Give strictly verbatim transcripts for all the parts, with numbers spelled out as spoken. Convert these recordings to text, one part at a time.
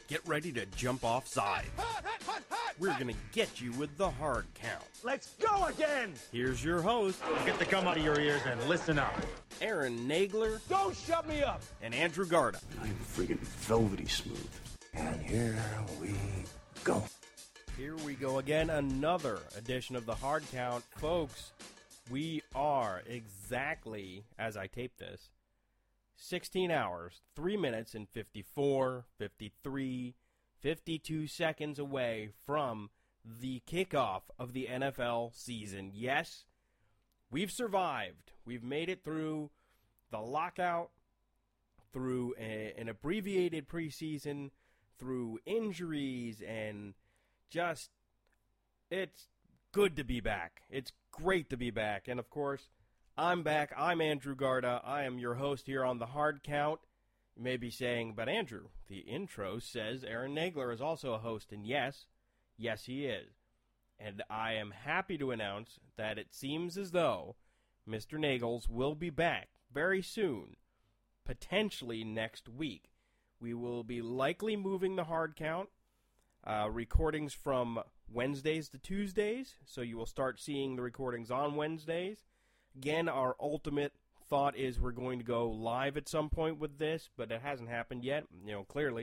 Get ready to jump off sides. We're going to get you with the hard count. Let's go again! Here's your host, Get the gum out of your ears and listen up. Aaron Nagler. Don't shut me up! And Andrew Garda. I'm friggin' velvety smooth. And here we go. Here we go again, another edition of the hard count. Folks, we are exactly, as I tape this, sixteen hours, three minutes, and fifty-four, fifty-three, fifty-two seconds away from the kickoff of the N F L season. Yes, we've survived. We've made it through the lockout, through a, an abbreviated preseason, through injuries, and just, it's good to be back. It's great to be back. And, of course, I'm back. I'm Andrew Garda. I am your host here on the hard count. You may be saying, but Andrew, the intro says Aaron Nagler is also a host. And yes, yes he is. And I am happy to announce that it seems as though Mister Nagels will be back very soon, potentially next week. We will be likely moving the hard count, uh, recordings from Wednesdays to Tuesdays, so you will start seeing the recordings on Wednesdays. Again, our ultimate thought is we're going to go live at some point with this, but it hasn't happened yet, you know, clearly.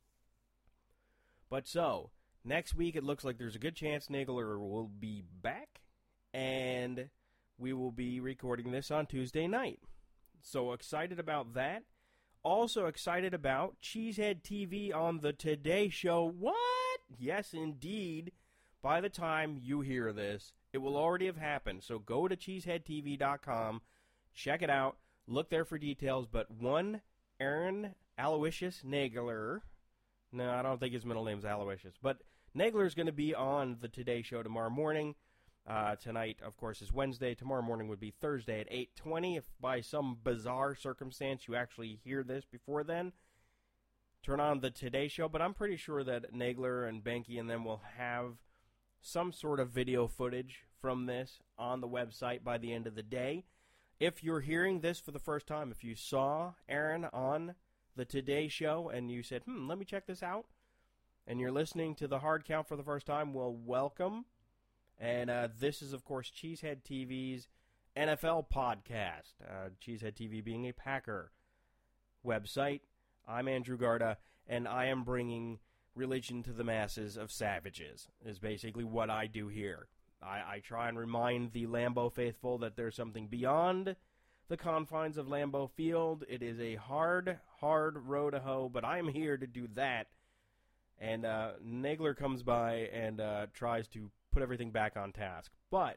But so, next week it looks like there's a good chance Nagler will be back, and we will be recording this on Tuesday night. So excited about that. Also excited about Cheesehead T V on the Today Show. What? Yes, indeed. By the time you hear this, it will already have happened. So go to cheesehead t v dot com, check it out, look there for details. But one Aaron Aloysius Nagler, no, I don't think his middle name's Aloysius, but Nagler is going to be on the Today Show tomorrow morning. Uh, tonight, of course, is Wednesday. Tomorrow morning would be Thursday at eight twenty. If by some bizarre circumstance you actually hear this before then, turn on the Today Show. But I'm pretty sure that Nagler and Benke and them will have some sort of video footage from this on the website by the end of the day. If you're hearing this for the first time, if you saw Aaron on the Today Show and you said, hmm, let me check this out, and you're listening to the hard count for the first time, well, welcome. And uh, this is, of course, Cheesehead T V's N F L podcast. Uh, Cheesehead T V being a Packer website. I'm Andrew Garda, and I am bringing religion to the masses of savages, is basically what I do here. I, I try and remind the Lambeau faithful that there's something beyond the confines of Lambeau Field. It is a hard, hard road to hoe, but I'm here to do that. And uh, Nagler comes by and uh, tries to put everything back on task. But,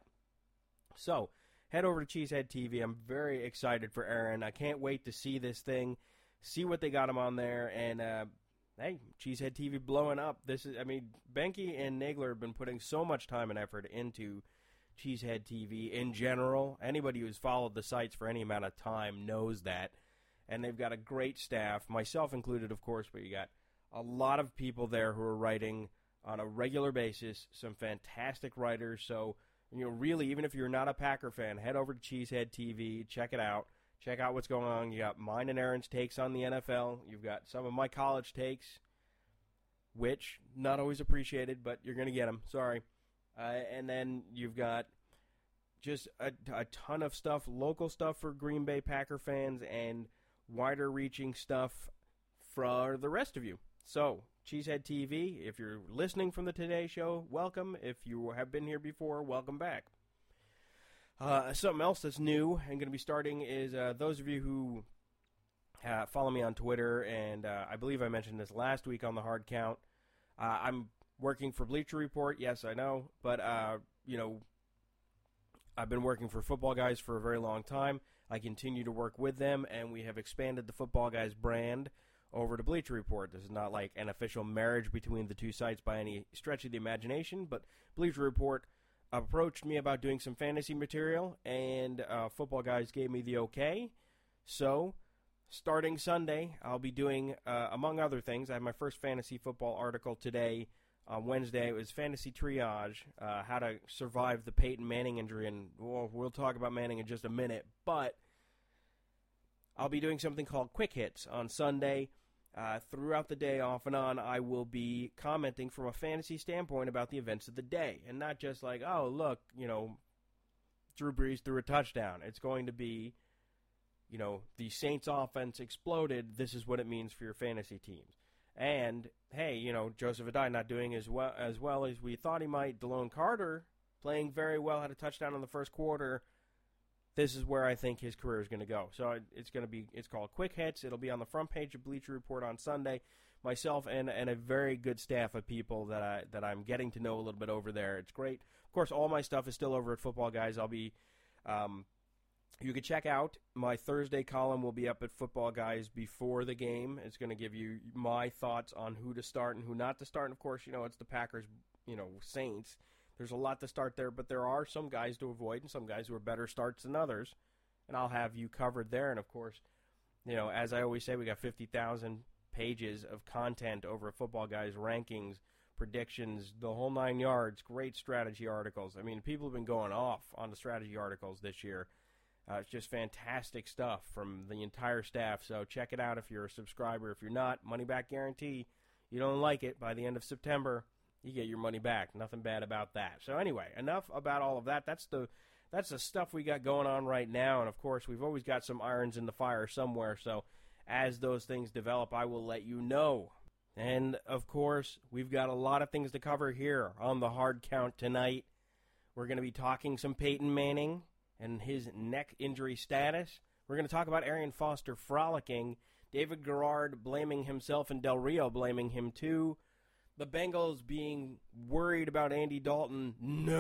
so, head over to Cheesehead T V. I'm very excited for Aaron. I can't wait to see this thing, see what they got him on there, and, uh, hey, Cheesehead T V blowing up. This is, I mean, Benke and Nagler have been putting so much time and effort into Cheesehead T V in general. Anybody who's followed the sites for any amount of time knows that. And they've got a great staff, myself included, of course, but you got a lot of people there who are writing on a regular basis, some fantastic writers. So, you know, really, even if you're not a Packer fan, head over to Cheesehead T V, check it out. Check out what's going on. You got mine and Aaron's takes on the N F L. You've got some of my college takes, which, not always appreciated, but you're going to get them. Sorry. Uh, and then you've got just a, a ton of stuff, local stuff for Green Bay Packer fans, and wider-reaching stuff for the rest of you. So, Cheesehead T V, if you're listening from the Today Show, welcome. If you have been here before, welcome back. Uh, something else that's new and going to be starting is uh, those of you who uh, follow me on Twitter, and uh, I believe I mentioned this last week on the hard count. Uh, I'm working for Bleacher Report, yes, I know, but, uh, you know, I've been working for Football Guys for a very long time. I continue to work with them, and we have expanded the Football Guys brand over to Bleacher Report. This is not like an official marriage between the two sites by any stretch of the imagination, but Bleacher Report approached me about doing some fantasy material, and uh, Football Guys gave me the okay. So, starting Sunday, I'll be doing, uh, among other things, I have my first fantasy football article today. On Wednesday, it was Fantasy Triage, uh, how to survive the Peyton Manning injury, and we'll, we'll talk about Manning in just a minute, but I'll be doing something called Quick Hits on Sunday. uh, throughout the day, off and on, I will be commenting from a fantasy standpoint about the events of the day. And not just like, oh, look, you know, Drew Brees threw a touchdown. It's going to be, you know, the Saints offense exploded. This is what it means for your fantasy teams. And, hey, you know, Joseph Addai not doing as well as well as we thought he might. Delone Carter playing very well, had a touchdown in the first quarter. This is where I think his career is going to go. So it's going to be, it's called Quick Hits. It'll be on the front page of Bleacher Report on Sunday. Myself and, and a very good staff of people that, I, that I'm getting to know a little bit over there. It's great. Of course, all my stuff is still over at Football Guys. I'll be, um, you can check out my Thursday column will be up at Football Guys before the game. It's going to give you my thoughts on who to start and who not to start. And, of course, you know, it's the Packers, you know, Saints. There's a lot to start there, but there are some guys to avoid and some guys who are better starts than others. And I'll have you covered there. And, of course, you know, as I always say, we got fifty thousand pages of content over at Football Guys, rankings, predictions, the whole nine yards, great strategy articles. I mean, people have been going off on the strategy articles this year. Uh, it's just fantastic stuff from the entire staff. So check it out if you're a subscriber. If you're not, money back guarantee. You don't like it, by the end of September, you get your money back. Nothing bad about that. So anyway, enough about all of that. That's the that's the stuff we got going on right now. And, of course, we've always got some irons in the fire somewhere. So as those things develop, I will let you know. And, of course, we've got a lot of things to cover here on the Hard Count tonight. We're going to be talking some Peyton Manning and his neck injury status. We're going to talk about Arian Foster frolicking, David Garrard blaming himself, and Del Rio blaming him too. The Bengals being worried about Andy Dalton,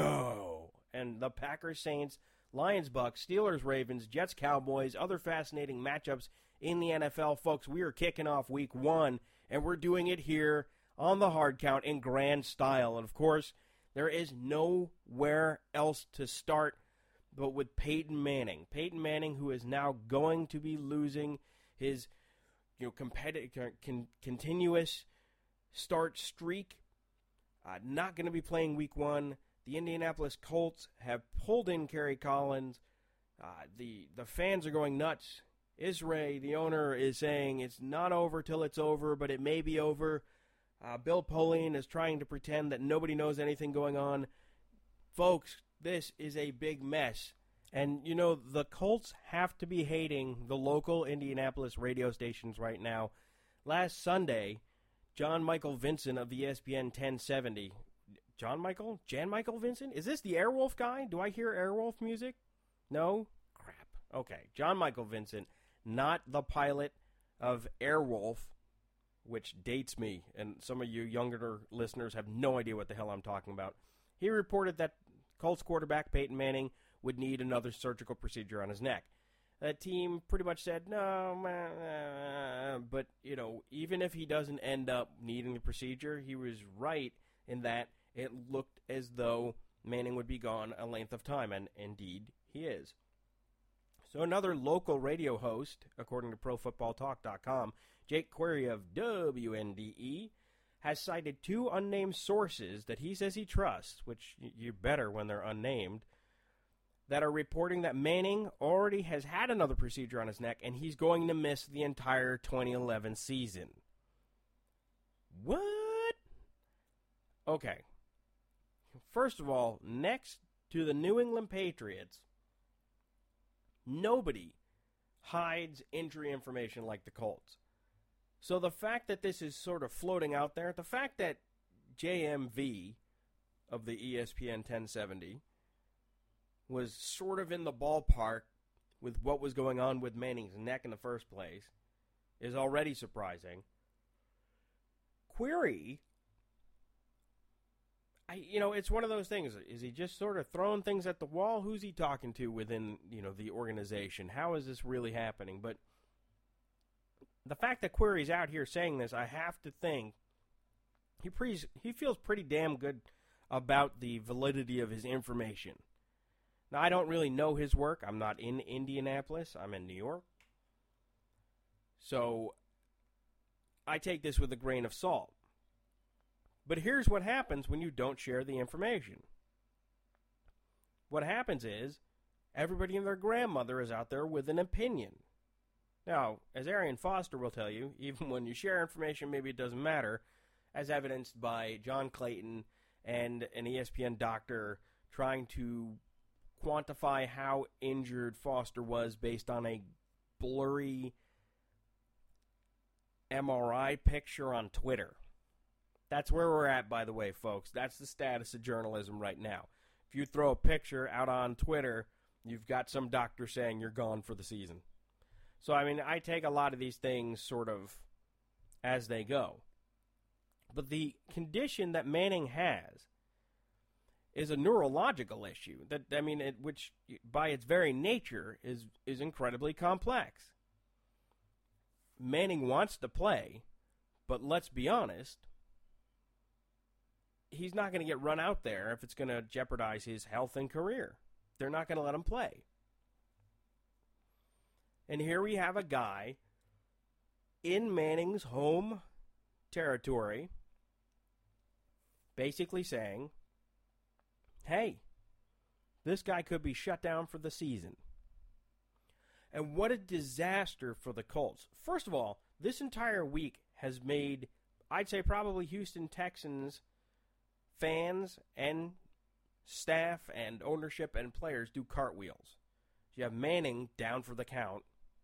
no. And the Packers, Saints, Lions, Bucks, Steelers, Ravens, Jets, Cowboys, other fascinating matchups in the N F L. Folks, we are kicking off week one, and we're doing it here on the Hard Count in grand style. And, of course, there is nowhere else to start but with Peyton Manning. Peyton Manning, who is now going to be losing his, you know, competitive, con- continuous start streak. Uh, not going to be playing week one. The Indianapolis Colts have pulled in Kerry Collins. Uh, the the fans are going nuts. Israel, the owner, is saying it's not over till it's over, but it may be over. Uh, Bill Polian is trying to pretend that nobody knows anything going on. Folks, this is a big mess. And, you know, the Colts have to be hating the local Indianapolis radio stations right now. Last Sunday, John Michael Vincent of the E S P N ten seventy. John Michael? Jan Michael Vincent? Is this the Airwolf guy? Do I hear Airwolf music? No? Crap. Okay, John Michael Vincent, not the pilot of Airwolf, which dates me, and some of you younger listeners have no idea what the hell I'm talking about. He reported that Colts quarterback Peyton Manning would need another surgical procedure on his neck. That team pretty much said, no, man, but, you know, even if he doesn't end up needing the procedure, he was right in that it looked as though Manning would be gone a length of time, and indeed he is. So another local radio host, according to Pro Football Talk dot com, Jake Query of W N D E, has cited two unnamed sources that he says he trusts, which you better when they're unnamed, that are reporting that Manning already has had another procedure on his neck and he's going to miss the entire twenty eleven season. What? Okay. First of all, next to the New England Patriots, nobody hides injury information like the Colts. So the fact that this is sort of floating out there, the fact that J M V of the E S P N ten seventy was sort of in the ballpark with what was going on with Manning's neck in the first place is already surprising. Query, I, you know, it's one of those things. Is he just sort of throwing things at the wall? Who's he talking to within, you know, the organization? How is this really happening? But the fact that Query's out here saying this, I have to think he pre- he feels pretty damn good about the validity of his information. Now, I don't really know his work. I'm not in Indianapolis. I'm in New York. So I take this with a grain of salt. But here's what happens when you don't share the information. What happens is everybody and their grandmother is out there with an opinion. Now, as Arian Foster will tell you, even when you share information, maybe it doesn't matter, as evidenced by John Clayton and an E S P N doctor trying to quantify how injured Foster was based on a blurry M R I picture on Twitter. That's where we're at, by the way, folks. That's the status of journalism right now. If you throw a picture out on Twitter, you've got some doctor saying you're gone for the season. So, I mean, I take a lot of these things sort of as they go. But the condition that Manning has is a neurological issue that, I mean, it, which by its very nature is is incredibly complex. Manning wants to play, but let's be honest, he's not going to get run out there if it's going to jeopardize his health and career. They're not going to let him play. And here we have a guy in Manning's home territory basically saying, hey, this guy could be shut down for the season. And what a disaster for the Colts. First of all, this entire week has made, I'd say probably Houston Texans fans and staff and ownership and players do cartwheels. You have Manning down for the count.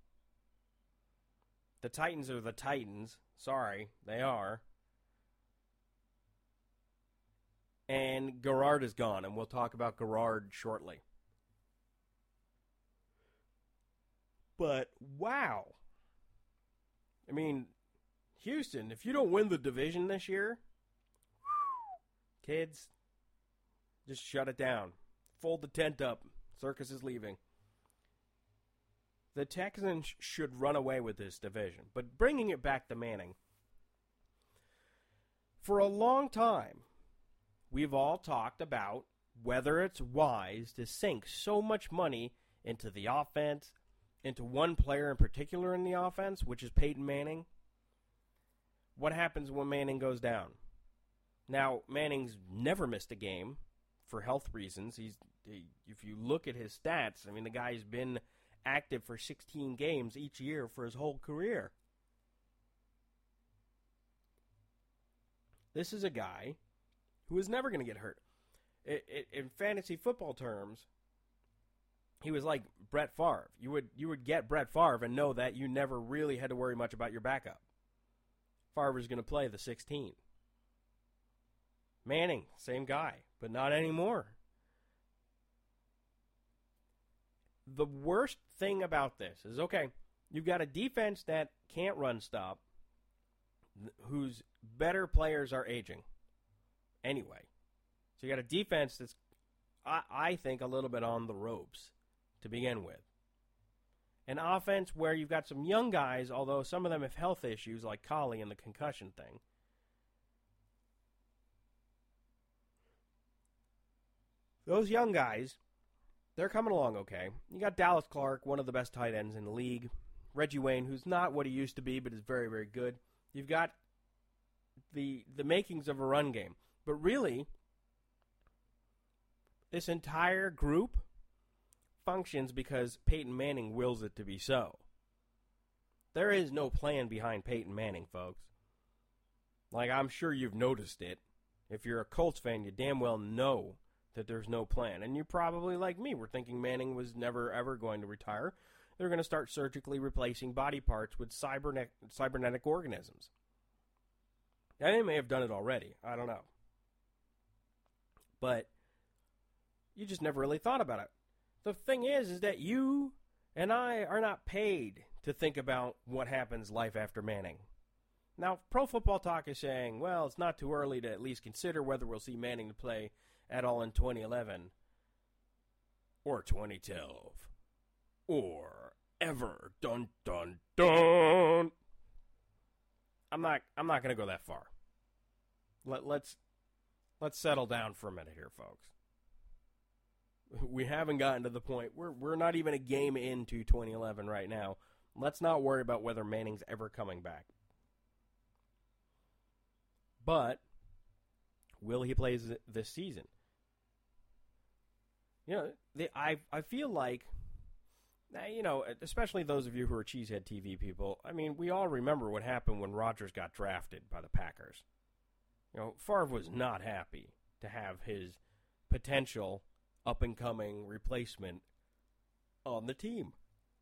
The Titans are the Titans. Sorry, they are. And Garrard is gone, and we'll talk about Garrard shortly. But, wow. I mean, Houston, if you don't win the division this year, kids, just shut it down. Fold the tent up. Circus is leaving. The Texans should run away with this division. But bringing it back to Manning, for a long time, we've all talked about whether it's wise to sink so much money into the offense, into one player in particular in the offense, which is Peyton Manning. What happens when Manning goes down? Now, Manning's never missed a game for health reasons. He's, he, if you look at his stats, I mean, the guy's been active for sixteen games each year for his whole career. This is a guy who is never going to get hurt. It, it, in fantasy football terms, he was like Brett Favre. You would you would get Brett Favre and know that you never really had to worry much about your backup. Favre was going to play the sixteen. Manning, same guy, but not anymore. The worst thing about this is, okay, you've got a defense that can't run stop, whose better players are aging anyway. So you got a defense that's, I, I think, a little bit on the ropes to begin with. An offense where you've got some young guys, although some of them have health issues like Collie and the concussion thing. Those young guys, they're coming along okay. You got Dallas Clark, one of the best tight ends in the league. Reggie Wayne, who's not what he used to be, but is very, very good. You've got the the makings of a run game. But really, this entire group functions because Peyton Manning wills it to be so. There is no plan behind Peyton Manning, folks. Like, I'm sure you've noticed it. If you're a Colts fan, you damn well know that there's no plan. And you probably, like me, were thinking Manning was never, ever going to retire. They're going to start surgically replacing body parts with cybernet- cybernetic organisms. And they may have done it already. I don't know. But you just never really thought about it. The thing is, is that you and I are not paid to think about what happens life after Manning. Now, Pro Football Talk is saying, well, it's not too early to at least consider whether we'll see Manning to play at all in twenty eleven or twenty twelve or ever. Dun dun dun. I'm not I'm not going to go that far. Let let's let's settle down for a minute here, folks. We haven't gotten to the point. We're we're not even a game into twenty eleven right now. Let's not worry about whether Manning's ever coming back. But will he play this season? You know, they, I I feel like Now, you know, especially those of you who are Cheesehead T V people, I mean, we all remember what happened when Rodgers got drafted by the Packers. You know, Favre was not happy to have his potential up-and-coming replacement on the team.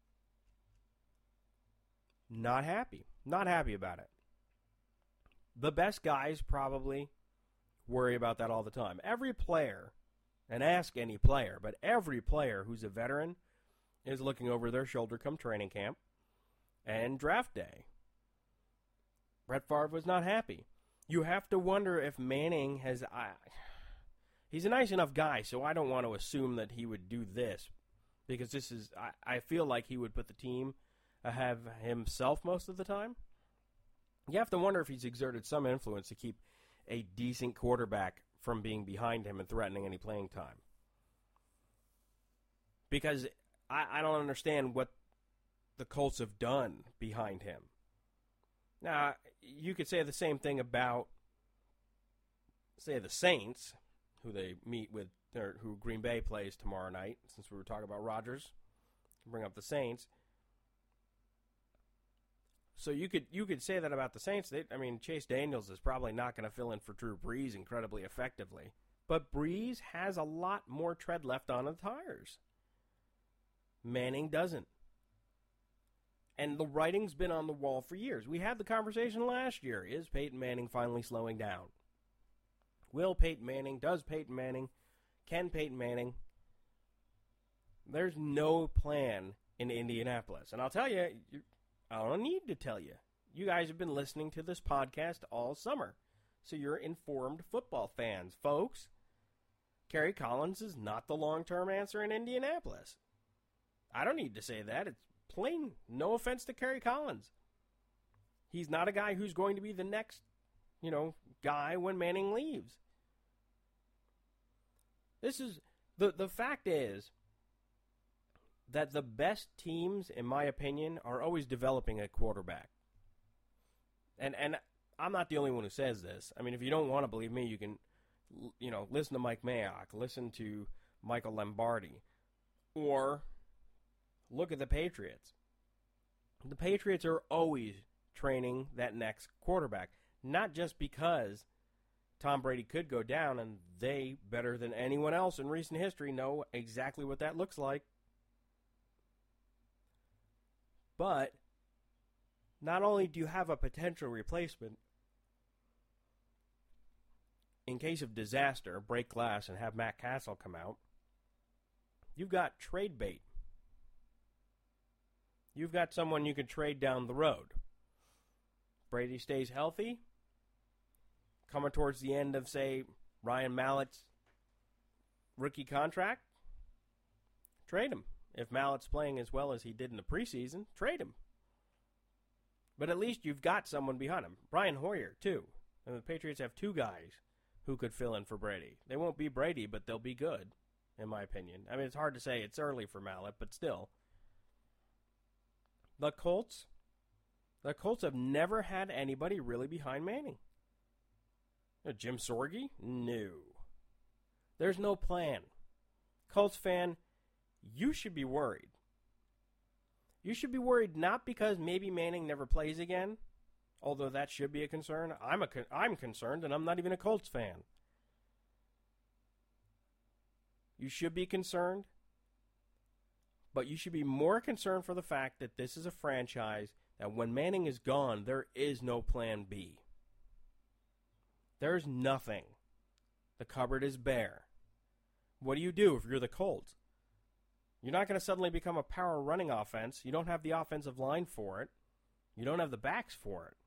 Not happy. Not happy about it. The best guys probably worry about that all the time. Every player, and ask any player, but every player who's a veteran is looking over their shoulder come training camp and draft day. Brett Favre was not happy. You have to wonder if Manning has... I, he's a nice enough guy, so I don't want to assume that he would do this, because this is... I, I feel like he would put the team ahead of himself most of the time. You have to wonder if he's exerted some influence to keep a decent quarterback from being behind him and threatening any playing time. Because I, I don't understand what the Colts have done behind him. Now, you could say the same thing about, say, the Saints, who they meet with, or who Green Bay plays tomorrow night, since we were talking about Rodgers. Bring up the Saints. So you could you could say that about the Saints. They, I mean, Chase Daniels is probably not going to fill in for Drew Brees incredibly effectively. But Brees has a lot more tread left on the tires. Manning doesn't. And the writing's been on the wall for years. We had the conversation last year. Is Peyton Manning finally slowing down? Will Peyton Manning? Does Peyton Manning? Can Peyton Manning? There's no plan in Indianapolis. And I'll tell you, you I don't need to tell you. You guys have been listening to this podcast all summer. So you're informed football fans, folks. Kerry Collins is not the long-term answer in Indianapolis. I don't need to say that. It's plain. No offense to Kerry Collins. He's not a guy who's going to be the next, you know, guy when Manning leaves. This is, the, the fact is that the best teams, in my opinion, are always developing a quarterback. And and I'm not the only one who says this. I mean, if you don't want to believe me, you can, you know, listen to Mike Mayock, listen to Michael Lombardi, or look at the Patriots. The Patriots are always training that next quarterback, not just because Tom Brady could go down and they, better than anyone else in recent history, know exactly what that looks like. But not only do you have a potential replacement, in case of disaster, break glass and have Matt Castle come out, you've got trade bait. You've got someone you can trade down the road. Brady stays healthy, coming towards the end of, say, Ryan Mallett's rookie contract, trade him. If Mallett's playing as well as he did in the preseason, trade him. But at least you've got someone behind him. Brian Hoyer, too. And the Patriots have two guys who could fill in for Brady. They won't be Brady, but they'll be good, in my opinion. I mean, it's hard to say. It's early for Mallett, but still. The Colts, the Colts have never had anybody really behind Manning. Uh, Jim Sorge? No. There's no plan. Colts fan, you should be worried. You should be worried not because maybe Manning never plays again, although that should be a concern. I'm a con- I'm concerned, and I'm not even a Colts fan. You should be concerned, but you should be more concerned for the fact that this is a franchise that when Manning is gone, there is no plan B. There's nothing. The cupboard is bare. What do you do if you're the Colts? You're not going to suddenly become a power running offense. You don't have the offensive line for it. You don't have the backs for it.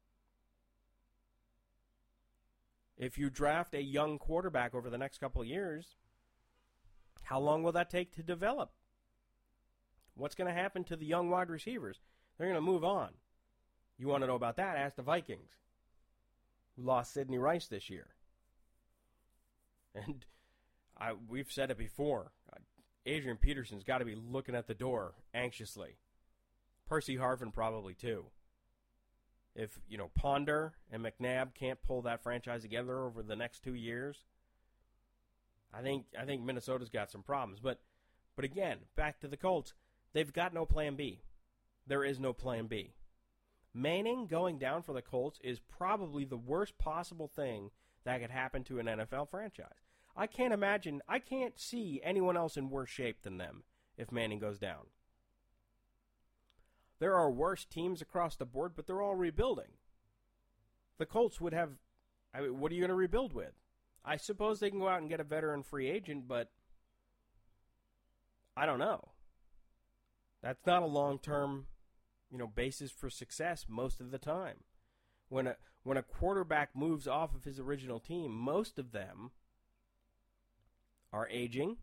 If you draft a young quarterback over the next couple of years, how long will that take to develop? What's going to happen to the young wide receivers? They're going to move on. You want to know about that? Ask the Vikings, who lost Sidney Rice this year. And I, we've said it before. Adrian Peterson's got to be looking at the door anxiously. Percy Harvin probably too. If, you know, Ponder and McNabb can't pull that franchise together over the next two years, I think I think Minnesota's got some problems. But but again, back to the Colts. They've got no plan B. There is no plan B. Manning going down for the Colts is probably the worst possible thing that could happen to an N F L franchise. I can't imagine, I can't see anyone else in worse shape than them if Manning goes down. There are worse teams across the board, but they're all rebuilding. The Colts would have, I mean, what are you going to rebuild with? I suppose they can go out and get a veteran free agent, but I don't know. That's not a long-term, you know, basis for success most of the time. When a when a quarterback moves off of his original team, most of them are aging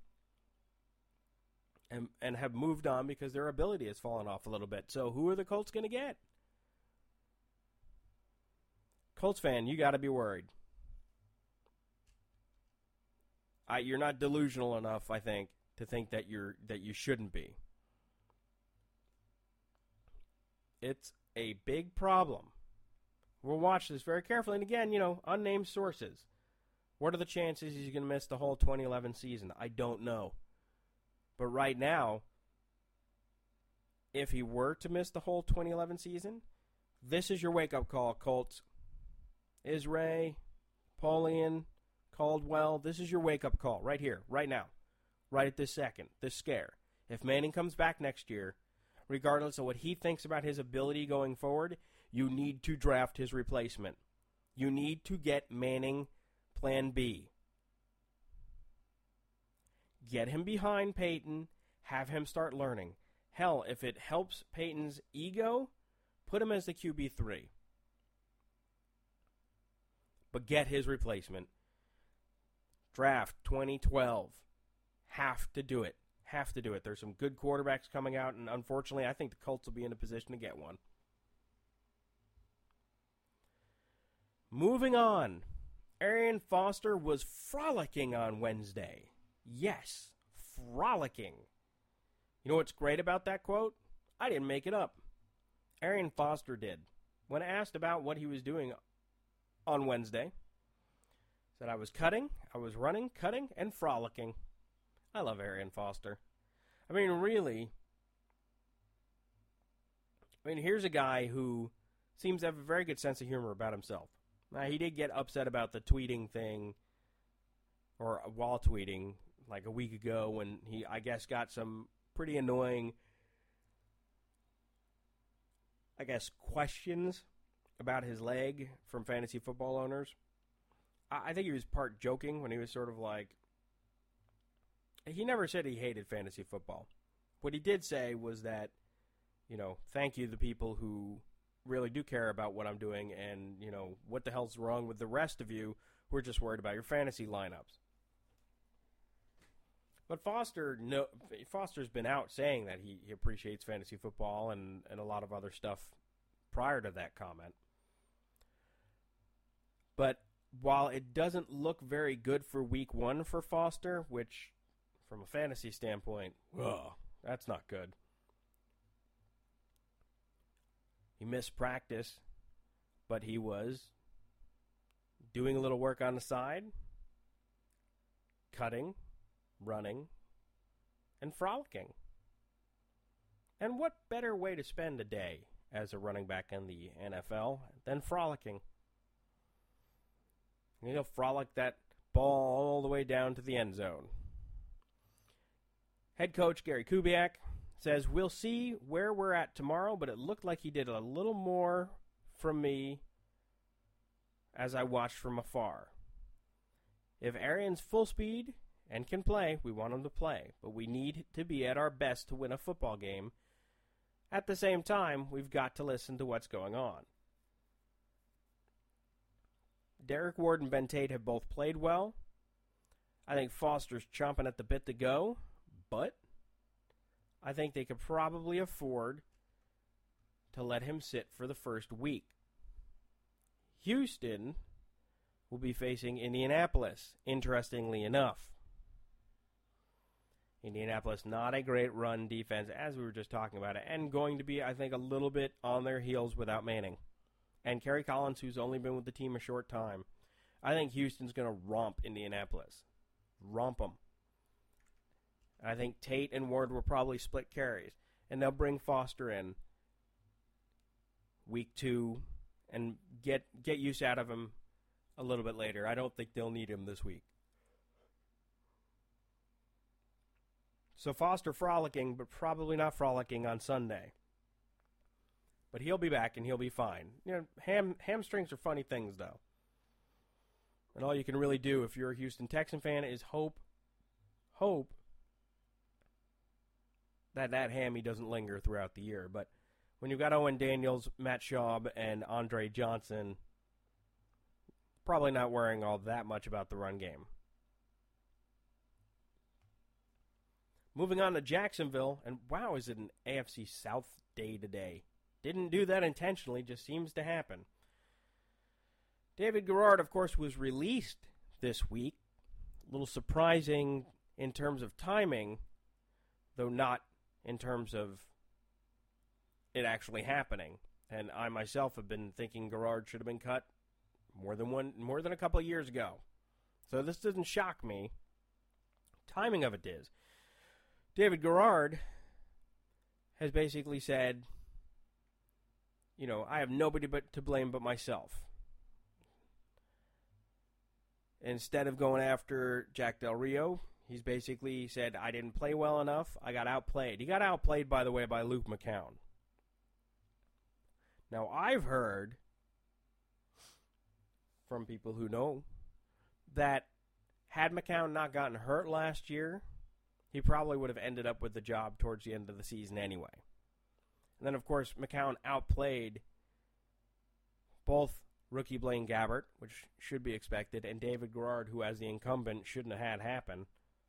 and and have moved on because their ability has fallen off a little bit. So who are the Colts going to get? Colts fan, you got to be worried. I, you're not delusional enough, I think, to think that you're that you shouldn't be. It's a big problem. We'll watch this very carefully. And again, you know, unnamed sources. What are the chances he's going to miss the whole twenty eleven season? I don't know. But right now, if he were to miss the whole twenty eleven season, this is your wake-up call, Colts. Israel, Polian, Caldwell, this is your wake-up call right here, right now, right at this second, this scare. If Manning comes back next year, regardless of what he thinks about his ability going forward, you need to draft his replacement. You need to get Manning Plan B. Get him behind Peyton, have him start learning. Hell, if it helps Peyton's ego, put him as the Q B three. But get his replacement. Draft twenty twelve. Have to do it. Have to do it. There's some good quarterbacks coming out, and unfortunately, I think the Colts will be in a position to get one. Moving on. Arian Foster was frolicking on Wednesday. Yes, frolicking. You know what's great about that quote? I didn't make it up. Arian Foster did. When asked about what he was doing on Wednesday, said I was cutting, I was running, cutting, and frolicking. I love Arian Foster. I mean, really, I mean, here's a guy who seems to have a very good sense of humor about himself. Now, he did get upset about the tweeting thing, or while tweeting, like a week ago when he, I guess, got some pretty annoying, I guess, questions about his leg from fantasy football owners. I, I think he was part joking when he was sort of like, he never said he hated fantasy football. What he did say was that, you know, thank you to the people who really do care about what I'm doing, and, you know, what the hell's wrong with the rest of you who are just worried about your fantasy lineups. But Foster, no, Foster's been out saying that he, he appreciates fantasy football and, and a lot of other stuff prior to that comment. But while it doesn't look very good for week one for Foster, which from a fantasy standpoint, ugh, that's not good. He missed practice, but he was doing a little work on the side, cutting, running, and frolicking. And what better way to spend a day as a running back in the N F L than frolicking? You know, frolic that ball all the way down to the end zone. Head coach Gary Kubiak says, we'll see where we're at tomorrow, but it looked like he did a little more from me as I watched from afar. If Arian's full speed and can play, we want him to play, but we need to be at our best to win a football game. At the same time, we've got to listen to what's going on. Derek Ward and Ben Tate have both played well. I think Foster's chomping at the bit to go, but I think they could probably afford to let him sit for the first week. Houston will be facing Indianapolis, interestingly enough. Indianapolis, not a great run defense, as we were just talking about it, and going to be, I think, a little bit on their heels without Manning. And Kerry Collins, who's only been with the team a short time. I think Houston's going to romp Indianapolis. Romp them. I think Tate and Ward will probably split carries. and they'll bring Foster in week two and get get use out of him a little bit later. I don't think they'll need him this week. So Foster frolicking, but probably not frolicking on Sunday. But he'll be back and he'll be fine. You know, ham hamstrings are funny things, though. And all you can really do if you're a Houston Texan fan is hope, hope that that hammy doesn't linger throughout the year. But when you've got Owen Daniels, Matt Schaub, and Andre Johnson, probably not worrying all that much about the run game. Moving on to Jacksonville, and wow, is it an A F C South day today. Didn't do that intentionally, just seems to happen. David Garrard, of course, was released this week. A little surprising in terms of timing, though not in terms of it actually happening. And I myself have been thinking Garrard should have been cut more than one, more than a couple of years ago. So this doesn't shock me. Timing of it is. David Garrard has basically said, you know, I have nobody but to blame but myself. Instead of going after Jack Del Rio, he's basically said, I didn't play well enough. I got outplayed. He got outplayed, by the way, by Luke McCown. Now, I've heard from people who know that had McCown not gotten hurt last year, he probably would have ended up with the job towards the end of the season anyway. And then, of course, McCown outplayed both rookie Blaine Gabbert, which should be expected, and David Garrard, who as the incumbent shouldn't have had happen,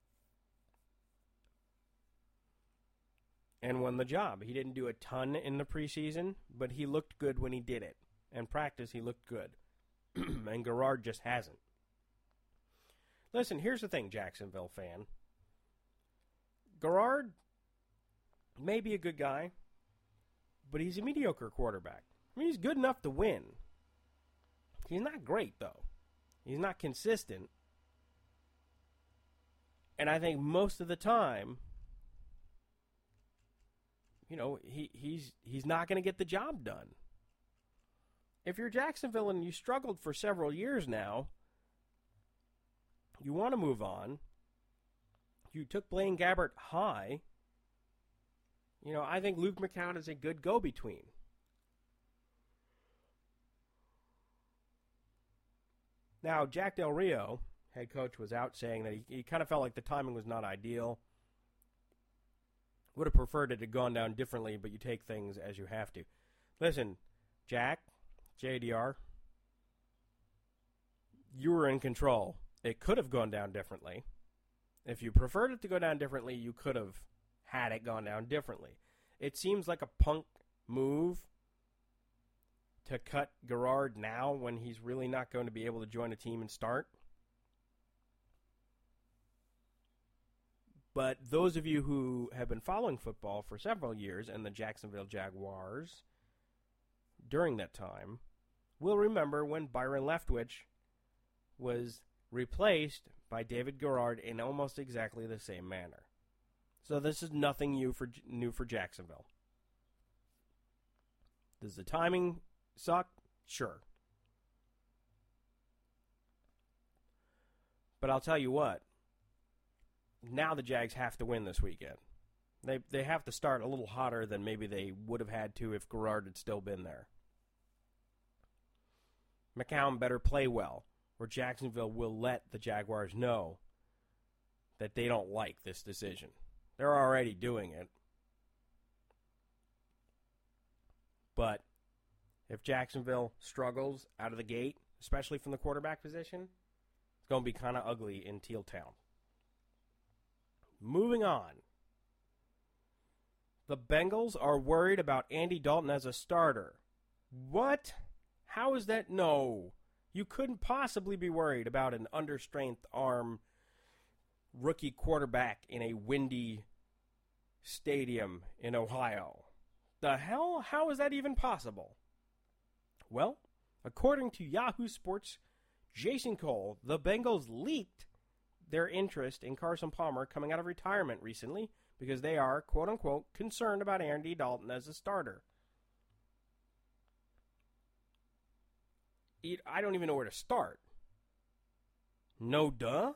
and won the job. He didn't do a ton in the preseason, but he looked good when he did it. In practice, he looked good. And Garrard just hasn't. Listen, here's the thing, Jacksonville fan. Garrard may be a good guy, but he's a mediocre quarterback. I mean, he's good enough to win. He's not great, though. He's not consistent. And I think most of the time, you know, he, he's he's not going to get the job done. If you're Jacksonville and you struggled for several years now, you want to move on. You took Blaine Gabbert high. You know, I think Luke McCown is a good go-between. Now, Jack Del Rio, head coach, was out saying that he, he kind of felt like the timing was not ideal. Would have preferred it had gone down differently, but you take things as you have to. Listen, Jack, J D R, you were in control. It could have gone down differently. If you preferred it to go down differently, you could have had it gone down differently. It seems like a punk move to cut Garrard now when he's really not going to be able to join a team and start. But those of you who have been following football for several years and the Jacksonville Jaguars during that time will remember when Byron Leftwich was replaced by David Garrard in almost exactly the same manner. So this is nothing new for new for Jacksonville. Does the timing suck? Sure. But I'll tell you what. Now the Jags have to win this weekend. They they have to start a little hotter than maybe they would have had to if Garrard had still been there. McCown better play well, or Jacksonville will let the Jaguars know that they don't like this decision. They're already doing it. But if Jacksonville struggles out of the gate, especially from the quarterback position, it's going to be kind of ugly in Teal Town. Moving on. The Bengals are worried about Andy Dalton as a starter. What? How is that? No. You couldn't possibly be worried about an understrength arm rookie quarterback in a windy stadium in Ohio. The hell? How is that even possible? Well, according to Yahoo Sports' Jason Cole, the Bengals leaked their interest in Carson Palmer coming out of retirement recently because they are, quote-unquote, concerned about Andy Dalton as a starter. I don't even know where to start. No duh?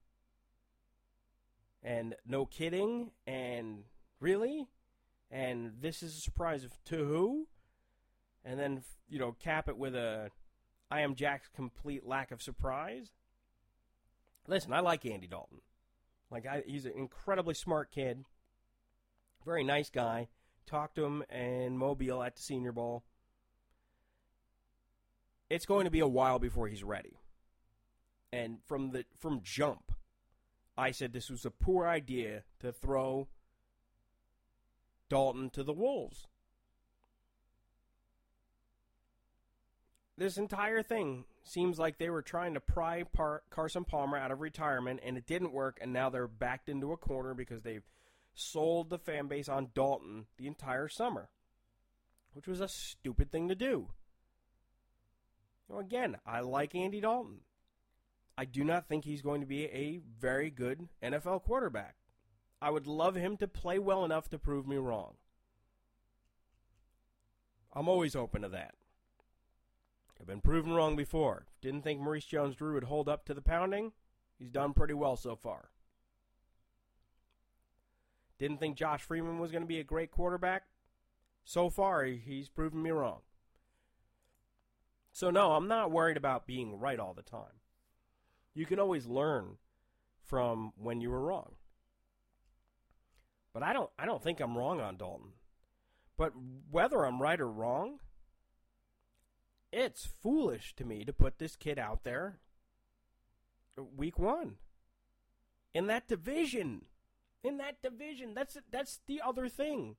And no kidding? And really? And this is a surprise of, to who? And then, you know, cap it with a, I am Jack's complete lack of surprise. Listen, I like Andy Dalton. Like, I, he's an incredibly smart kid. Very nice guy. Talked to him in Mobile at the Senior Bowl. It's going to be a while before he's ready. And from the from jump, I said this was a poor idea to throw Dalton to the Wolves. This entire thing seems like they were trying to pry Par- Carson Palmer out of retirement, and it didn't work, and now they're backed into a corner because they've sold the fan base on Dalton the entire summer, which was a stupid thing to do. You know, again, I like Andy Dalton. I do not think he's going to be a very good N F L quarterback. I would love him to play well enough to prove me wrong. I'm always open to that. I've been proven wrong before. Didn't think Maurice Jones-Drew would hold up to the pounding. He's done pretty well so far. Didn't think Josh Freeman was going to be a great quarterback. So far, he's proven me wrong. So no, I'm not worried about being right all the time. You can always learn from when you were wrong. But I don't I don't think I'm wrong on Dalton. But whether I'm right or wrong, it's foolish to me to put this kid out there week one. In that division. In that division. That's that's the other thing.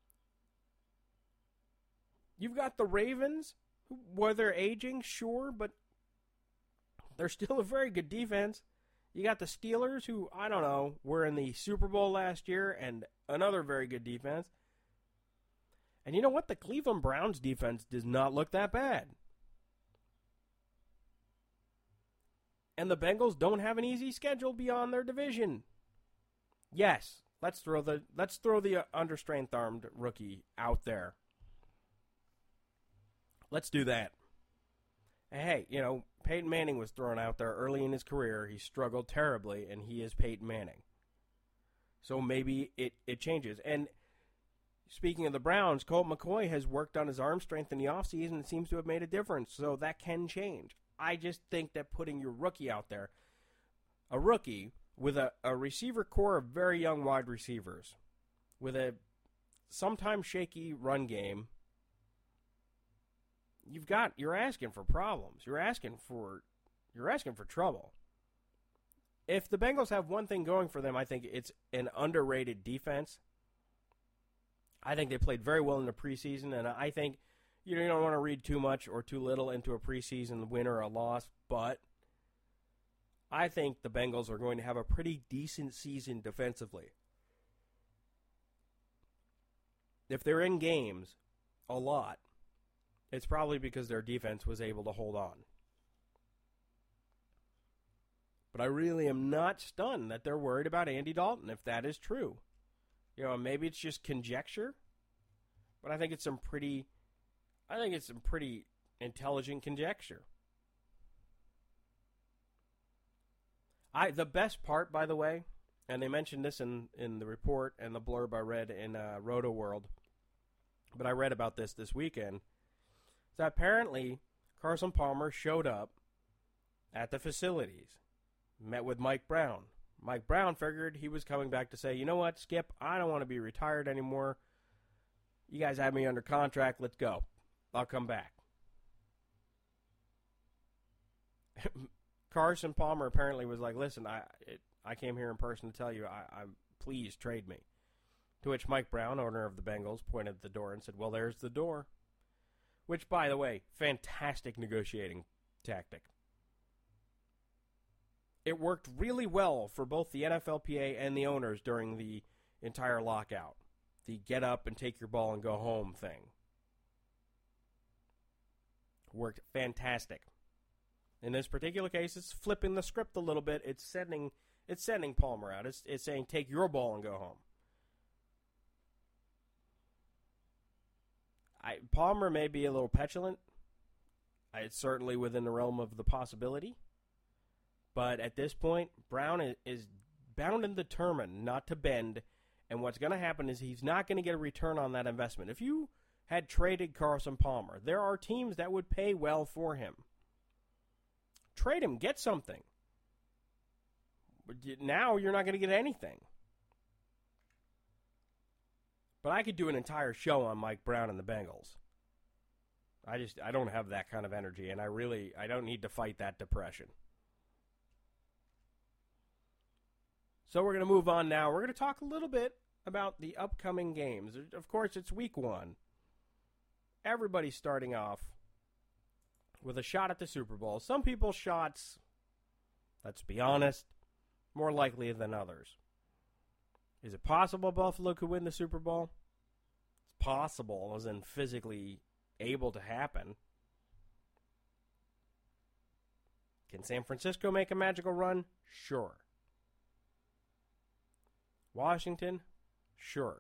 You've got the Ravens, where they're aging, sure, but they're still a very good defense. You got the Steelers, who, I don't know, were in the Super Bowl last year, and another very good defense. And you know what? The Cleveland Browns defense does not look that bad. And the Bengals don't have an easy schedule beyond their division. Yes, let's throw the let's throw the understrength-armed rookie out there. Let's do that. Hey, you know, Peyton Manning was thrown out there early in his career. He struggled terribly, and he is Peyton Manning. So maybe it, it changes. And speaking of the Browns, Colt McCoy has worked on his arm strength in the offseason and seems to have made a difference. So that can change. I just think that putting your rookie out there, a rookie with a, a receiver core of very young wide receivers, with a sometimes shaky run game, You've got you're asking for problems. You're asking for you're asking for trouble. If the Bengals have one thing going for them, I think it's an underrated defense. I think they played very well in the preseason, and I think you know you don't want to read too much or too little into a preseason win or a loss, but I think the Bengals are going to have a pretty decent season defensively. If they're in games a lot, it's probably because their defense was able to hold on. But I really am not stunned that they're worried about Andy Dalton, if that is true. You know, maybe it's just conjecture, but I think it's some pretty, I think it's some pretty intelligent conjecture. I the best part, by the way, and they mentioned this in, in the report and the blurb I read in uh, Roto World, but I read about this this weekend, that apparently Carson Palmer showed up at the facilities, met with Mike Brown. Mike Brown figured he was coming back to say, you know what, Skip, I don't want to be retired anymore. You guys have me under contract. Let's go. I'll come back. Carson Palmer apparently was like, listen, I it, I came here in person to tell you, I, I'm please trade me. To which Mike Brown, owner of the Bengals, pointed at the door and said, well, there's the door. Which, by the way, fantastic negotiating tactic. It worked really well for both the N F L P A and the owners during the entire lockout. The get up and take your ball and go home thing. Worked fantastic. In this particular case, it's flipping the script a little bit. It's sending it's sending Palmer out. It's, it's saying take your ball and go home. I, Palmer may be a little petulant. It's certainly within the realm of the possibility. But at this point, Brown is, is bound and determined not to bend. And what's going to happen is he's not going to get a return on that investment. If you had traded Carson Palmer, there are teams that would pay well for him. Trade him. Get something. But now you're not going to get anything. But I could do an entire show on Mike Brown and the Bengals. I just, I don't have that kind of energy, and I really, I don't need to fight that depression. So we're going to move on now. We're going to talk a little bit about the upcoming games. Of course, it's week one. Everybody's starting off with a shot at the Super Bowl. Some people's shots, let's be honest, more likely than others. Is it possible Buffalo could win the Super Bowl? It's possible, as in physically able to happen. Can San Francisco make a magical run? Sure. Washington? Sure.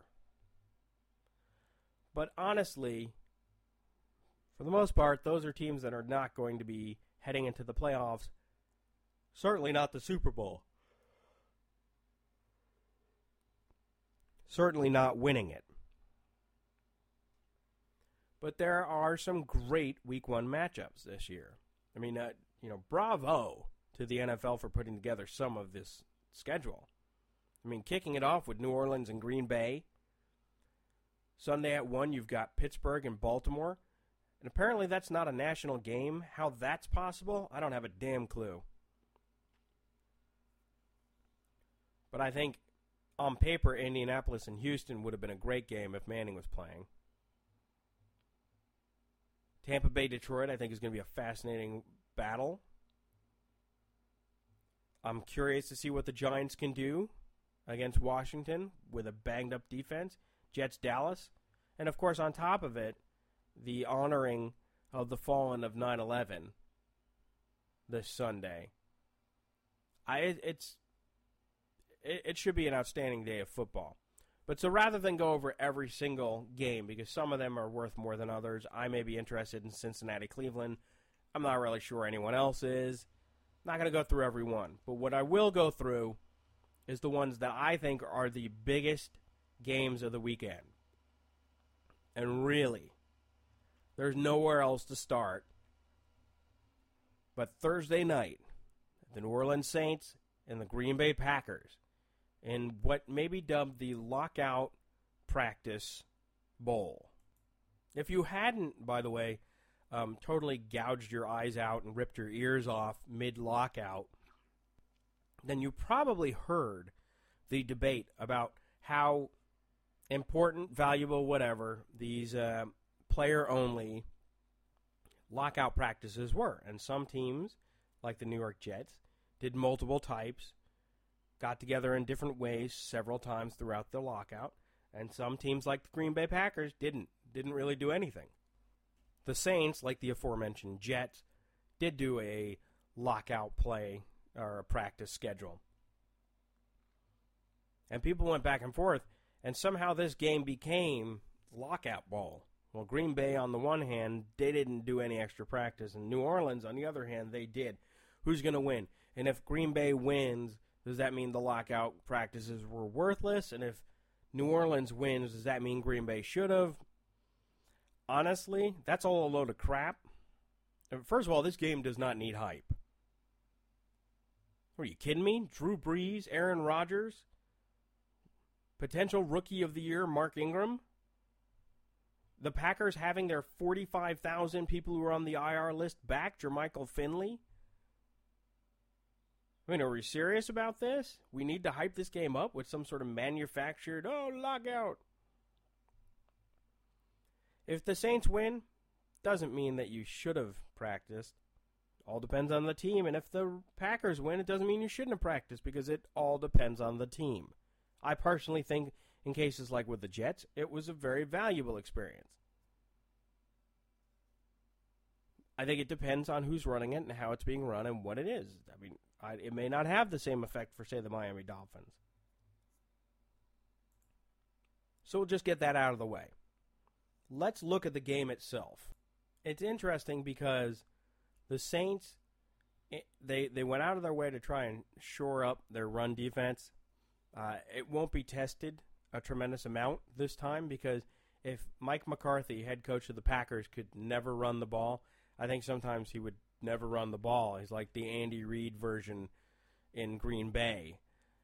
But honestly, for the most part, those are teams that are not going to be heading into the playoffs. Certainly not the Super Bowl. Certainly not winning it. But there are some great week one matchups this year. I mean, uh, you know, bravo to the N F L for putting together some of this schedule. I mean, kicking it off with New Orleans and Green Bay. Sunday at one, you've got Pittsburgh and Baltimore. And apparently that's not a national game. How that's possible, I don't have a damn clue. But I think, on paper, Indianapolis and Houston would have been a great game if Manning was playing. Tampa Bay, Detroit, I think is going to be a fascinating battle. I'm curious to see what the Giants can do against Washington with a banged-up defense. Jets, Dallas. And, of course, on top of it, the honoring of the fallen of nine eleven this Sunday. I it's it, it should be an outstanding day of football. But so rather than go over every single game, because some of them are worth more than others, I may be interested in Cincinnati, Cleveland. I'm not really sure anyone else is. Not going to go through every one. But what I will go through is the ones that I think are the biggest games of the weekend. And really, there's nowhere else to start but Thursday night, the New Orleans Saints and the Green Bay Packers in what may be dubbed the Lockout Practice Bowl. If you hadn't, by the way, um, totally gouged your eyes out and ripped your ears off mid-lockout, then you probably heard the debate about how important, valuable, whatever, these uh, player-only lockout practices were. And some teams, like the New York Jets, did multiple types, got together in different ways several times throughout the lockout, and some teams, like the Green Bay Packers, didn't, didn't really do anything. The Saints, like the aforementioned Jets, did do a lockout play or a practice schedule. And people went back and forth, and somehow this game became lockout ball. Well, Green Bay, on the one hand, they didn't do any extra practice, and New Orleans, on the other hand, they did. Who's going to win? And if Green Bay wins, does that mean the lockout practices were worthless? And if New Orleans wins, does that mean Green Bay should have? Honestly, that's all a load of crap. First of all, this game does not need hype. Are you kidding me? Drew Brees, Aaron Rodgers, potential Rookie of the Year, Mark Ingram. The Packers having their forty-five thousand people who are on the I R list back, Jermichael Finley. I mean, are we serious about this? We need to hype this game up with some sort of manufactured, oh, lockout. If the Saints win, doesn't mean that you should have practiced. All depends on the team. And if the Packers win, it doesn't mean you shouldn't have practiced because it all depends on the team. I personally think in cases like with the Jets, it was a very valuable experience. I think it depends on who's running it and how it's being run and what it is. I mean, I, it may not have the same effect for, say, the Miami Dolphins. So we'll just get that out of the way. let's look at the game itself. It's interesting because the Saints, they they went out of their way to try and shore up their run defense. Uh, it won't be tested a tremendous amount this time because if Mike McCarthy, head coach of the Packers, could never run the ball, I think sometimes he would never run the ball. He's like the Andy Reid version in Green Bay.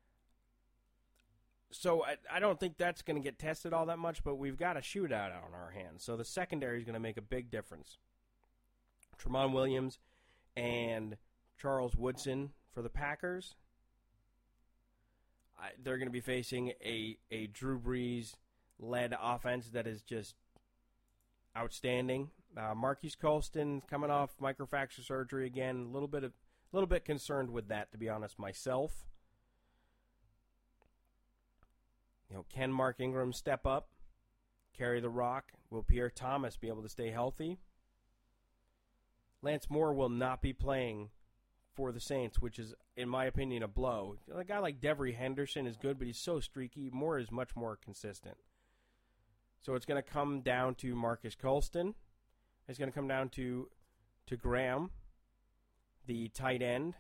So I, I don't think that's going to get tested all that much, but we've got a shootout on our hands. So the secondary is going to make a big difference. Tramon Williams and Charles Woodson for the Packers. I, they're going to be facing a, a Drew Brees-led offense that is just outstanding. Uh, Marquise Colston coming off microfracture surgery again. A little bit of, a little bit concerned with that, to be honest, myself. You know, can Mark Ingram step up, carry the rock? Will Pierre Thomas be able to stay healthy? Lance Moore will not be playing for the Saints, which is, in my opinion, a blow. A guy like Devery Henderson is good, but he's so streaky. Moore is much more consistent. So it's going to come down to Marcus Colston. It's going to come down to to Graham, the tight end.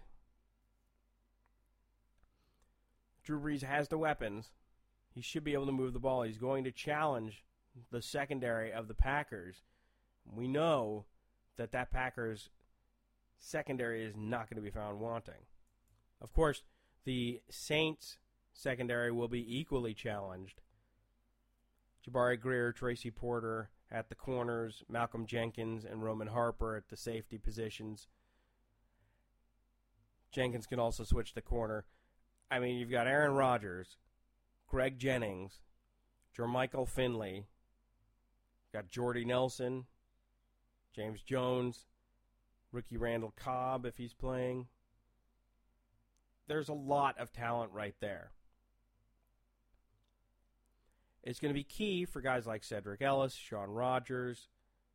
Drew Brees has the weapons. He should be able to move the ball. He's going to challenge the secondary of the Packers. We know that that Packers secondary is not going to be found wanting. Of course, the Saints secondary will be equally challenged. Jabari Greer, Tracy Porter at the corners, Malcolm Jenkins and Roman Harper at the safety positions. Jenkins can also switch the corner. I mean, you've got Aaron Rodgers, Greg Jennings, Jermichael Finley, got Jordy Nelson, James Jones, Ricky Randall Cobb if he's playing. There's a lot of talent right there. It's going to be key for guys like Cedric Ellis, Sean Rogers,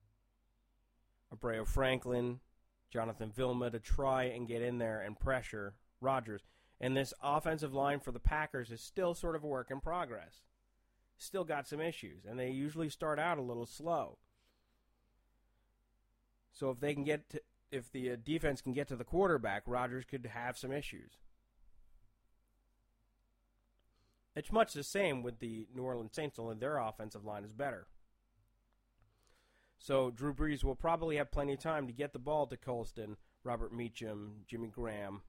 Abreu Franklin, Jonathan Vilma to try and get in there and pressure Rodgers. And this offensive line for the Packers is still sort of a work in progress. Still got some issues, and they usually start out a little slow. So if they can get to, if the uh, defense can get to the quarterback, Rodgers could have some issues. It's much the same with the New Orleans Saints, only their offensive line is better. So Drew Brees will probably have plenty of time to get the ball to Colston, Robert Meacham, Jimmy Graham.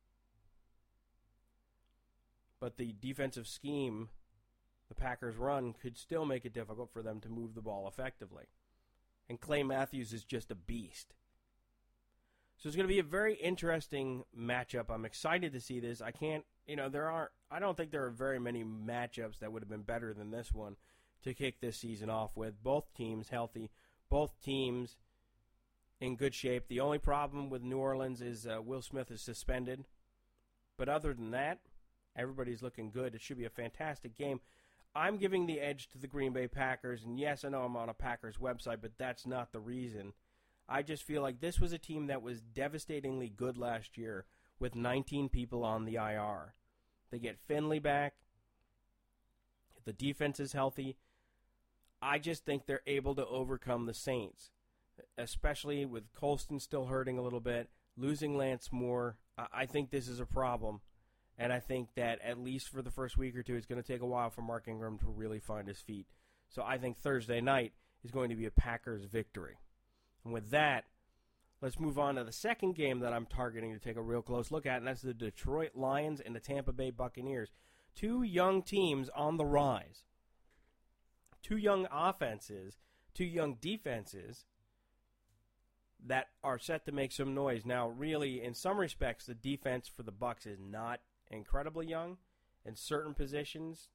But the defensive scheme the Packers run could still make it difficult for them to move the ball effectively. And Clay Matthews is just a beast. So it's going to be a very interesting matchup. I'm excited to see this. I can't, you know, there aren't, I don't think there are very many matchups that would have been better than this one to kick this season off with. Both teams healthy, both teams in good shape. The only problem with New Orleans is uh, Will Smith is suspended. But other than that, everybody's looking good. It should be a fantastic game. I'm giving the edge to the Green Bay Packers, and yes, I know I'm on a Packers website, but that's not the reason. I just feel like this was a team that was devastatingly good last year with nineteen people on the I R. They get Finley back. The defense is healthy. I just think they're able to overcome the Saints, especially with Colston still hurting a little bit, losing Lance Moore. I think this is a problem. And I think that at least for the first week or two, it's going to take a while for Mark Ingram to really find his feet. So I think Thursday night is going to be a Packers victory. And with that, let's move on to the second game that I'm targeting to take a real close look at, and that's the Detroit Lions and the Tampa Bay Buccaneers. Two young teams on the rise. Two young offenses, two young defenses that are set to make some noise. Now, really, in some respects, the defense for the Bucs is not incredibly young. In certain positions,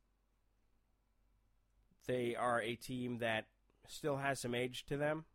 they are a team that still has some age to them.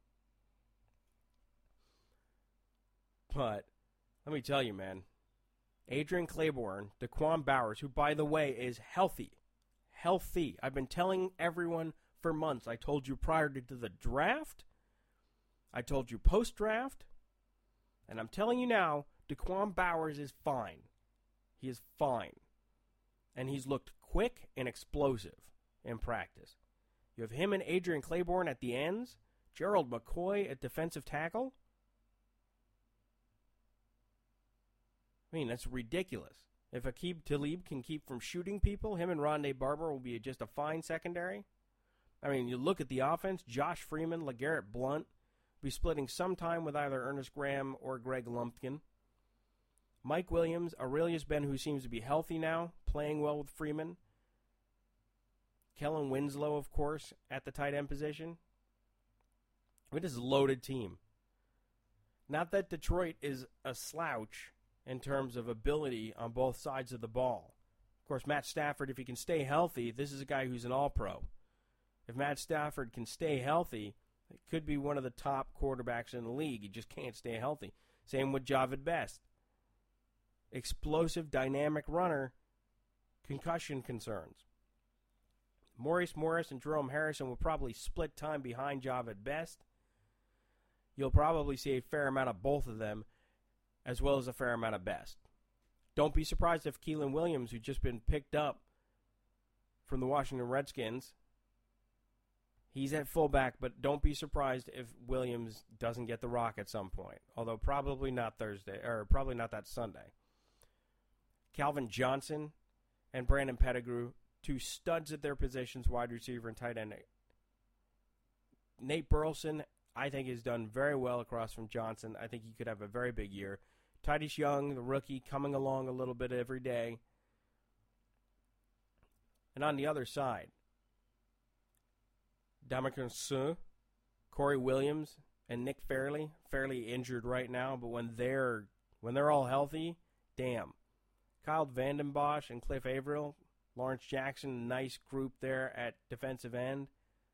But let me tell you, man, Adrian Claiborne, Daquan Bowers, who, by the way, is healthy. Healthy. I've been telling everyone for months. I told you prior to the draft. I told you post-draft. And I'm telling you now, Daquan Bowers is fine. He is fine. And he's looked quick and explosive in practice. You have him and Adrian Claiborne at the ends. Gerald McCoy at defensive tackle. I mean, that's ridiculous. If Aqib Talib can keep from shooting people, him and Rondé Barber will be just a fine secondary. I mean, you look at the offense, Josh Freeman, LeGarrette Blount will be splitting some time with either Ernest Graham or Greg Lumpkin. Mike Williams, Aurelius Ben, who seems to be healthy now, playing well with Freeman. Kellen Winslow, of course, at the tight end position. It is a loaded team. Not that Detroit is a slouch in terms of ability on both sides of the ball. Of course, Matt Stafford, if he can stay healthy, this is a guy who's an all-pro. If Matt Stafford can stay healthy, it could be one of the top quarterbacks in the league. He just can't stay healthy. Same with Javid Best. Explosive, dynamic runner, concussion concerns. Maurice Morris and Jerome Harrison will probably split time behind Javid Best. You'll probably see a fair amount of both of them, as well as a fair amount of Best. Don't be surprised if Keelan Williams, who's just been picked up from the Washington Redskins, he's at fullback, but don't be surprised if Williams doesn't get the rock at some point, although probably not Thursday, or probably not that Sunday. Calvin Johnson and Brandon Pettigrew, two studs at their positions, wide receiver and tight end. Nate Burleson, I think, has done very well across from Johnson. I think he could have a very big year. Titus Young, the rookie, coming along a little bit every day. And on the other side, Dominican Suh, Corey Williams, and Nick Fairley. Fairley injured right now, but when they're when they're all healthy, damn. Kyle Vanden Bosch and Cliff Averill, Lawrence Jackson, nice group there at defensive end.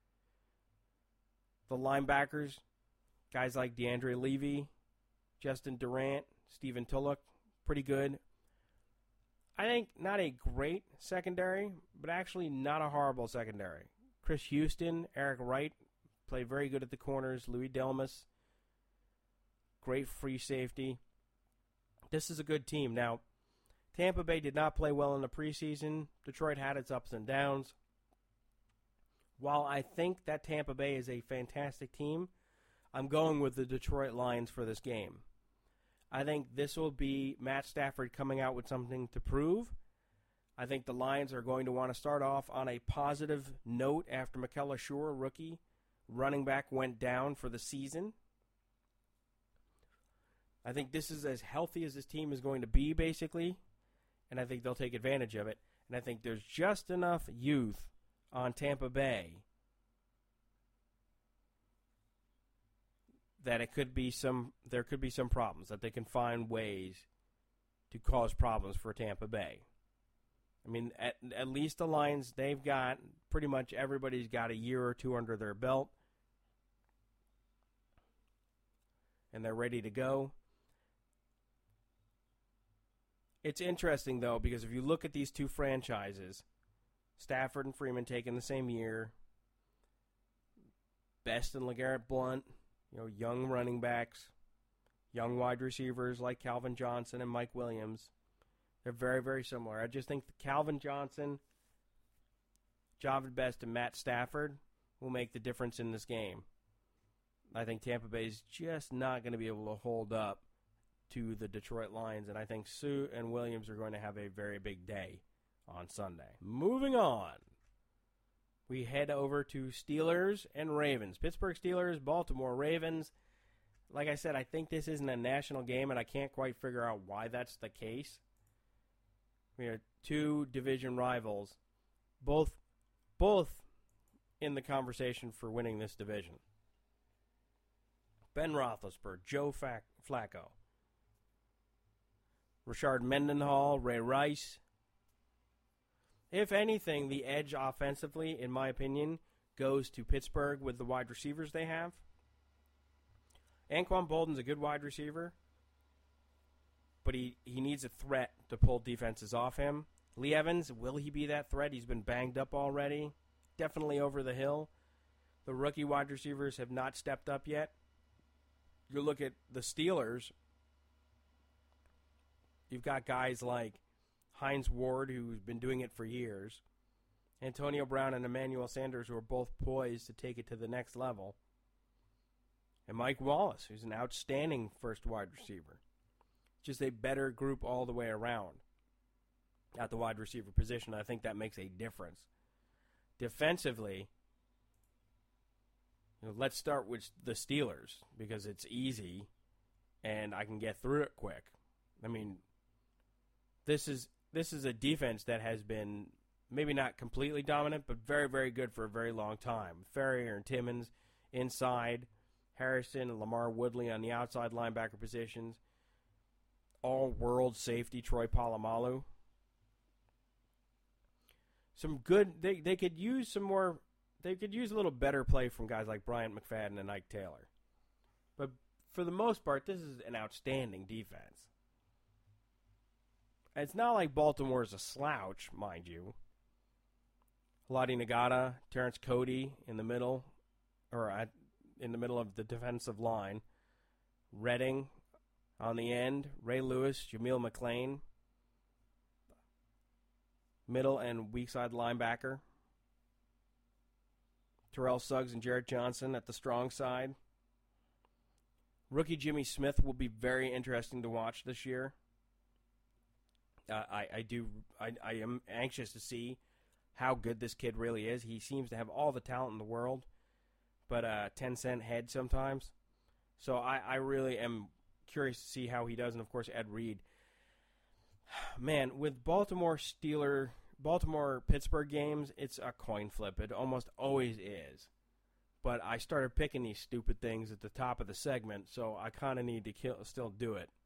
The linebackers, guys like DeAndre Levy, Justin Durant, Stephen Tulloch, pretty good. I think not a great secondary, but actually not a horrible secondary. Chris Houston, Eric Wright, played very good at the corners. Louis Delmas, great free safety. This is a good team. Now, Tampa Bay did not play well in the preseason. Detroit had its ups and downs. While I think that Tampa Bay is a fantastic team, I'm going with the Detroit Lions for this game. I think this will be Matt Stafford coming out with something to prove. I think the Lions are going to want to start off on a positive note after Mikel Ashur, rookie running back, went down for the season. I think this is as healthy as this team is going to be, basically, and I think they'll take advantage of it. And I think there's just enough youth on Tampa Bay that it could be some there could be some problems, that they can find ways to cause problems for Tampa Bay. I mean, at, at least the Lions, they've got pretty much everybody's got a year or two under their belt, and they're ready to go. It's interesting, though, because if you look at these two franchises, Stafford and Freeman taking the same year, Best and LeGarrette Blount, you know, young running backs, young wide receivers like Calvin Johnson and Mike Williams. They're very, very similar. I just think that Calvin Johnson, Javid Best, and Matt Stafford will make the difference in this game. I think Tampa Bay is just not going to be able to hold up to the Detroit Lions, and I think Suh and Williams are going to have a very big day on Sunday. Moving on, we head over to Steelers and Ravens. Pittsburgh Steelers, Baltimore Ravens. Like I said, I think this isn't a national game, and I can't quite figure out why that's the case. We have two division rivals, both both in the conversation for winning this division. Ben Roethlisberger, Joe Flacco, Rashard Mendenhall, Ray Rice. If anything, the edge offensively, in my opinion, goes to Pittsburgh with the wide receivers they have. Anquan Bolden's a good wide receiver, but he, he needs a threat to pull defenses off him. Lee Evans, will he be that threat? He's been banged up already. Definitely over the hill. The rookie wide receivers have not stepped up yet. You look at the Steelers, you've got guys like Hines Ward, who's been doing it for years, Antonio Brown and Emmanuel Sanders, who are both poised to take it to the next level. And Mike Wallace, who's an outstanding first wide receiver. Just a better group all the way around at the wide receiver position. I think that makes a difference. Defensively, you know, let's start with the Steelers because it's easy and I can get through it quick. I mean, this is this is a defense that has been maybe not completely dominant, but very, very good for a very long time. Ferrier and Timmons inside, Harrison and Lamar Woodley on the outside linebacker positions. All-world safety Troy Polamalu. Some good. They they could use some more. They could use a little better play from guys like Bryant McFadden and Ike Taylor. But for the most part, this is an outstanding defense. And it's not like Baltimore is a slouch, mind you. Haloti Ngata, Terrence Cody in the middle, or at, in the middle of the defensive line. Redding on the end, Ray Lewis, Jameel McClain, middle and weak side linebacker. Terrell Suggs and Jarrett Johnson at the strong side. Rookie Jimmy Smith will be very interesting to watch this year. Uh, I, I do. I, I am anxious to see how good this kid really is. He seems to have all the talent in the world, but a ten cent head sometimes. So I, I really am curious to see how he does. And, of course, Ed Reed. Man, with Baltimore Steeler, Baltimore-Pittsburgh games, it's a coin flip. It almost always is. But I started picking these stupid things at the top of the segment, so I kind of need to kill, still do it.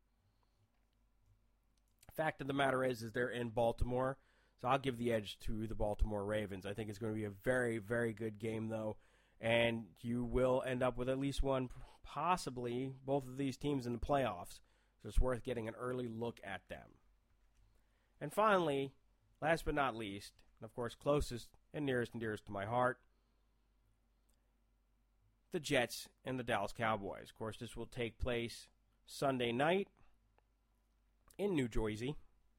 Fact of the matter is, is they're in Baltimore, so I'll give the edge to the Baltimore Ravens. I think it's going to be a very, very good game, though, and you will end up with at least one, possibly both of these teams in the playoffs, so it's worth getting an early look at them. And finally, last but not least, and of course closest and nearest and dearest to my heart, the Jets and the Dallas Cowboys. Of course, this will take place Sunday night in New Jersey.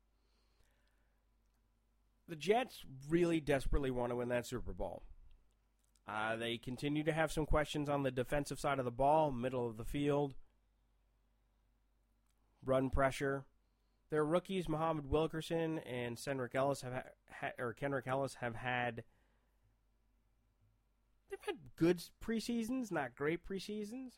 The Jets really desperately want to win that Super Bowl. Uh, they continue to have some questions on the defensive side of the ball, middle of the field, run pressure. Their rookies, Muhammad Wilkerson and Kendrick Ellis, have ha- or Kendrick Ellis, have had they've had good preseasons, not great preseasons.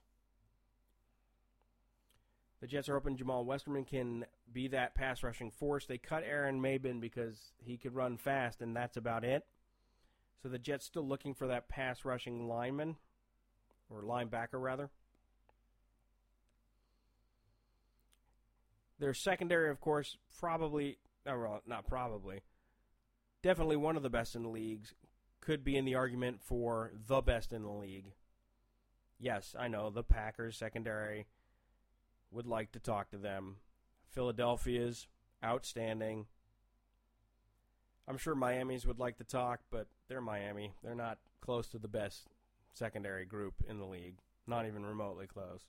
The Jets are hoping Jamal Westerman can be that pass rushing force. They cut Aaron Mabin because he could run fast, and that's about it. So the Jets still looking for that pass rushing lineman, or linebacker rather. Their secondary, of course, probably, or not probably, definitely one of the best in the leagues. Could be in the argument for the best in the league. Yes, I know, the Packers secondary would like to talk to them. Philadelphia's outstanding. I'm sure Miami's would like to talk, but they're Miami. They're not close to the best secondary group in the league. Not even remotely close.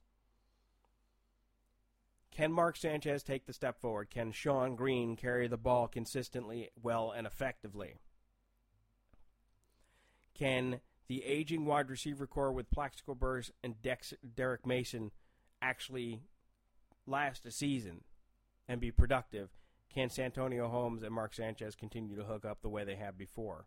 Can Mark Sanchez take the step forward? Can Sean Green carry the ball consistently, well, and effectively? Can the aging wide receiver core with Plaxico Burress and Dex, Derek Mason actually last a season and be productive? Can Santonio Holmes and Mark Sanchez continue to hook up the way they have before?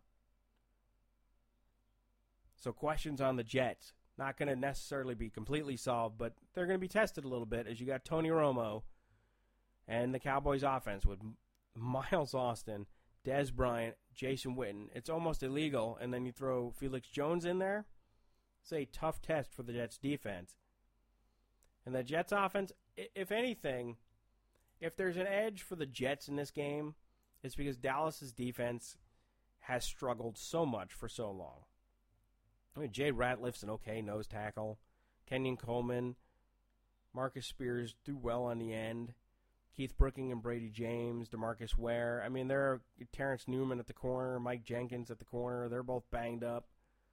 So questions on the Jets. Not going to necessarily be completely solved, but they're going to be tested a little bit as you got Tony Romo and the Cowboys offense with Miles Austin, Dez Bryant, Jason Witten. It's almost illegal, and then you throw Felix Jones in there. It's a tough test for the Jets defense. And the Jets offense, if anything, if there's an edge for the Jets in this game, it's because Dallas's defense has struggled so much for so long. I mean, Jay Ratliff's an okay nose tackle. Kenyon Coleman, Marcus Spears do well on the end. Keith Brooking and Brady James, DeMarcus Ware. I mean, there are Terrence Newman at the corner, Mike Jenkins at the corner. They're both banged up.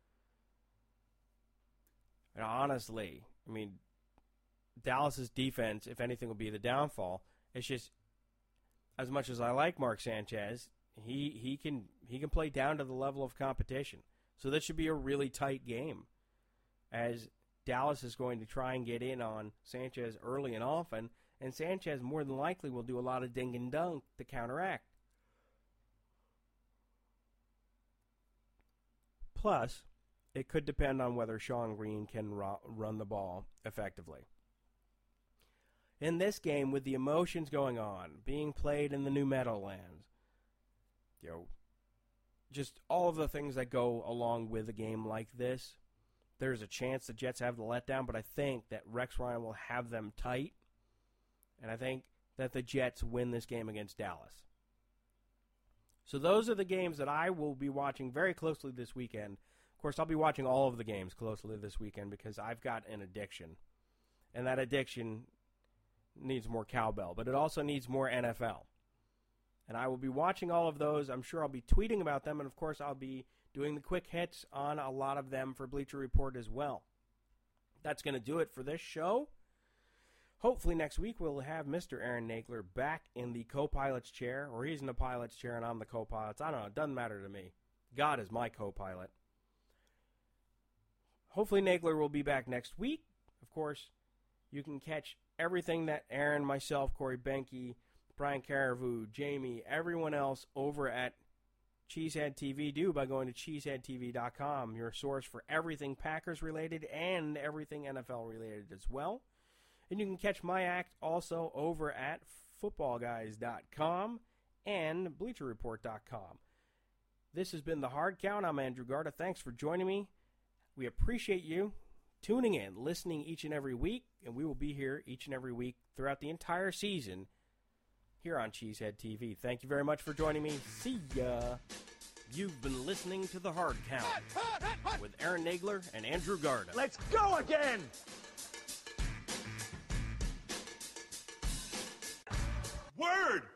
And honestly, I mean, Dallas's defense, if anything, will be the downfall. It's just, as much as I like Mark Sanchez, he he can he can play down to the level of competition. So this should be a really tight game, as Dallas is going to try and get in on Sanchez early and often, and Sanchez more than likely will do a lot of dink and dunk to counteract. Plus, it could depend on whether Shawn Green can ru- run the ball effectively. In this game, with the emotions going on, being played in the New Meadowlands, you know, just all of the things that go along with a game like this, there's a chance the Jets have the letdown, but I think that Rex Ryan will have them tight, and I think that the Jets win this game against Dallas. So those are the games that I will be watching very closely this weekend. Of course, I'll be watching all of the games closely this weekend because I've got an addiction, and that addiction needs more cowbell, but it also needs more N F L. And I will be watching all of those. I'm sure I'll be tweeting about them, and of course I'll be doing the quick hits on a lot of them for Bleacher Report as well. That's going to do it for this show. Hopefully next week we'll have Mister Aaron Nagler back in the co-pilot's chair, or he's in the pilot's chair and I'm the co-pilot. I don't know. It doesn't matter to me. God is my co-pilot. Hopefully Nagler will be back next week. Of course, you can catch everything that Aaron, myself, Corey Benke, Brian Carrevu, Jamie, everyone else over at Cheesehead T V do by going to cheesehead t v dot com, your source for everything Packers related and everything N F L related as well. And you can catch my act also over at football guys dot com and bleacher report dot com. This has been The Hard Count. I'm Andrew Garda. Thanks for joining me. We appreciate you tuning in, listening each and every week, and we will be here each and every week throughout the entire season here on Cheesehead T V. Thank you very much for joining me. See ya. You've been listening to The Hard Count with Aaron Nagler and Andrew Garda. Let's go again! Word!